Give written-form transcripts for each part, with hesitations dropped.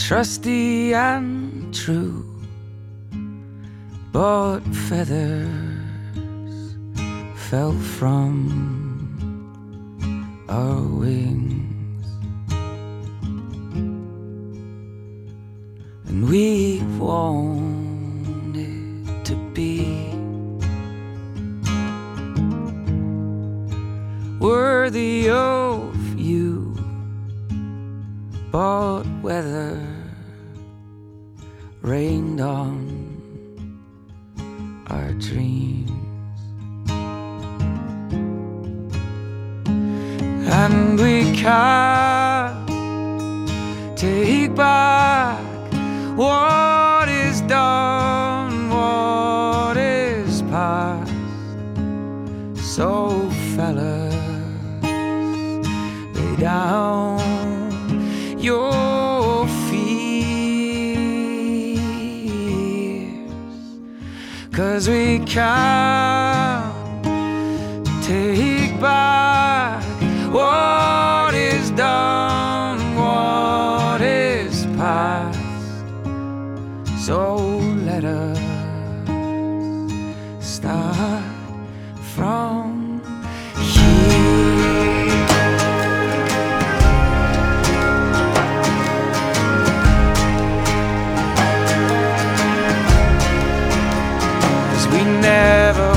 trusty and true, but feathers fell from our wings, and we wanted to be worthy of you, but weather rained on our dreams, and we can't take back what is done, what is past. So fellas, lay down your fears, 'cause we can't take back what is done, what is past. So let us start from here. 'Cause we never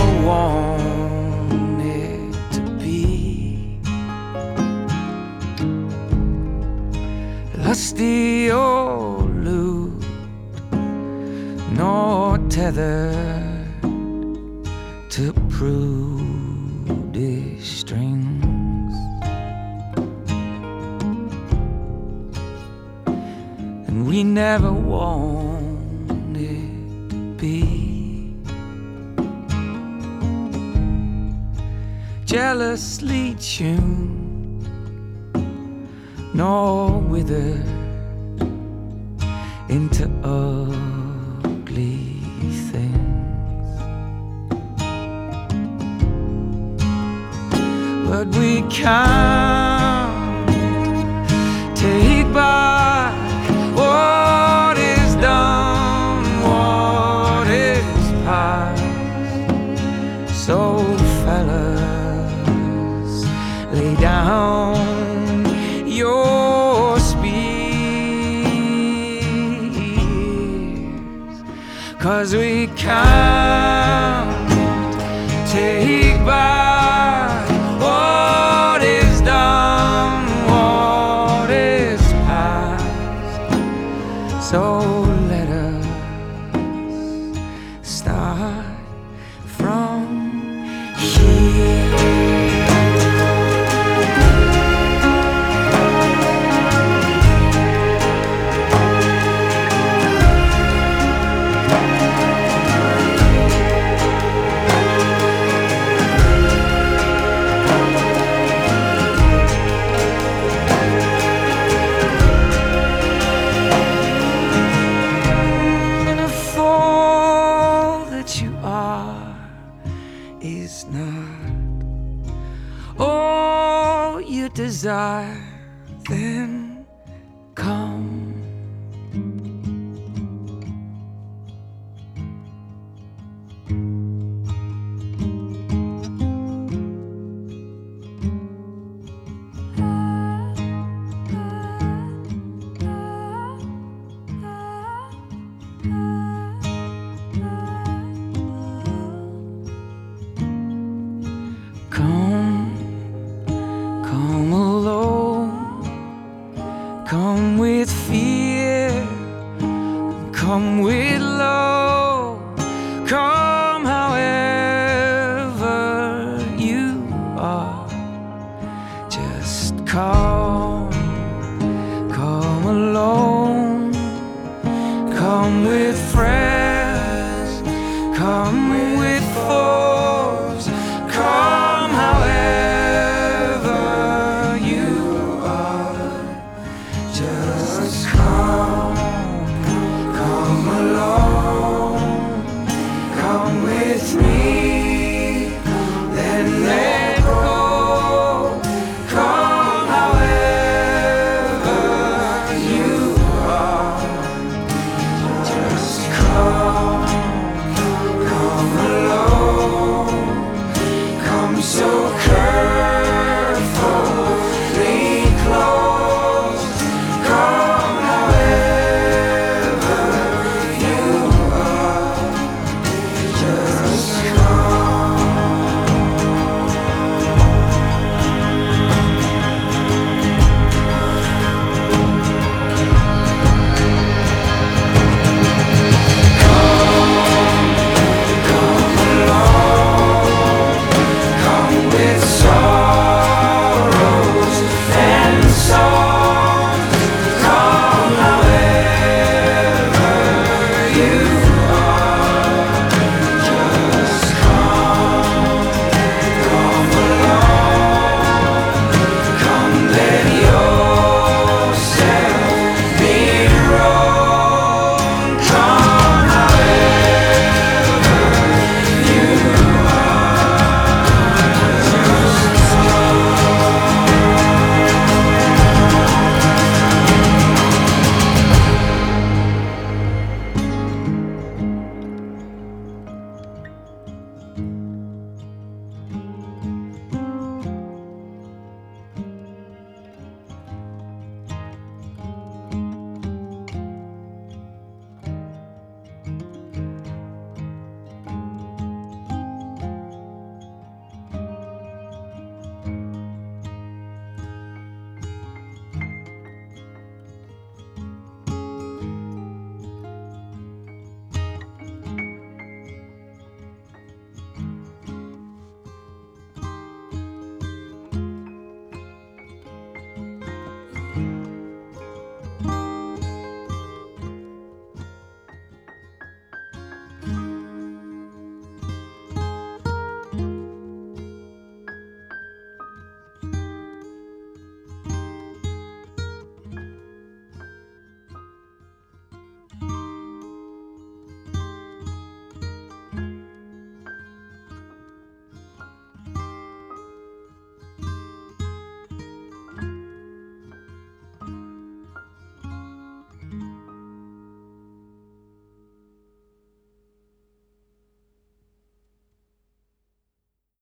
wanted to be lusty or lewd, nor tethered to prudish strings, and we never wanted to be jealously tuned, nor withered into ugly things, but we can't take back what is done, what is past. So fellas, lay down your spears, 'cause we can't take back what is done, what is past. So let us start from here. Is not all you desire, then come. Come alone, come with fear, come with love, come however you are, just come.